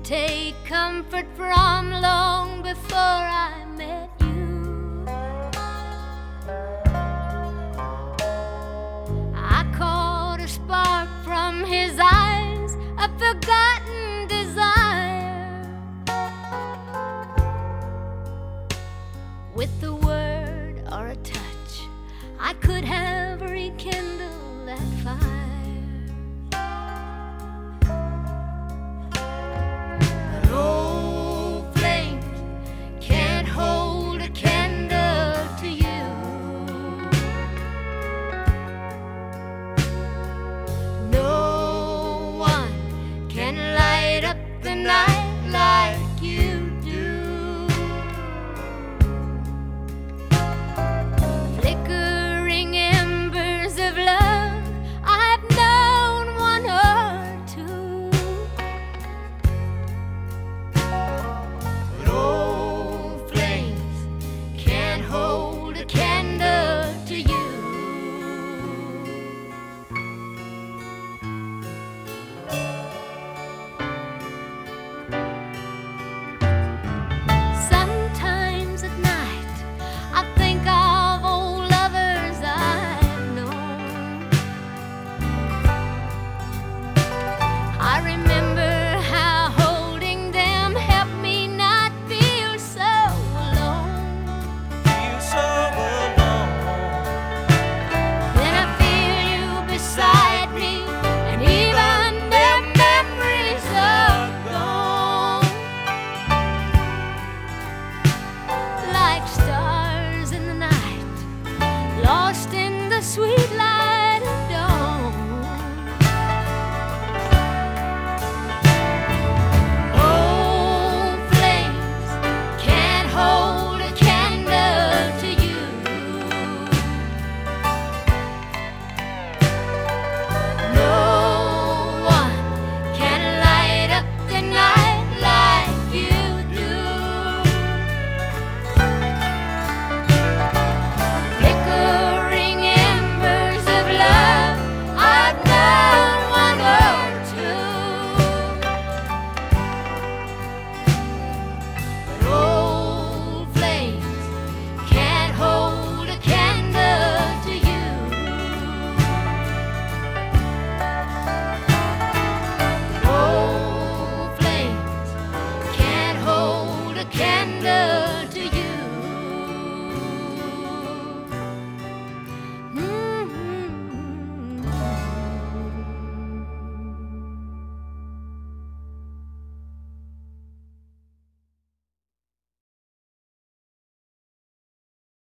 take comfort from long before I met you. I caught a spark from his eyes, a forgotten desire. With a word or a touch, I could have rekindled that fire. But old flames can't hold a candle to you. No one can light up the night like you do. Flickering embers of love, I've known one or two. But old flames can't hold a candle to you. Sometimes at night I think of old lovers I've known. I remember how holding them helped me not feel so alone. Feel so alone. Then I feel you beside me, and even their memories are gone. Like stars in the night, lost in the sweet light.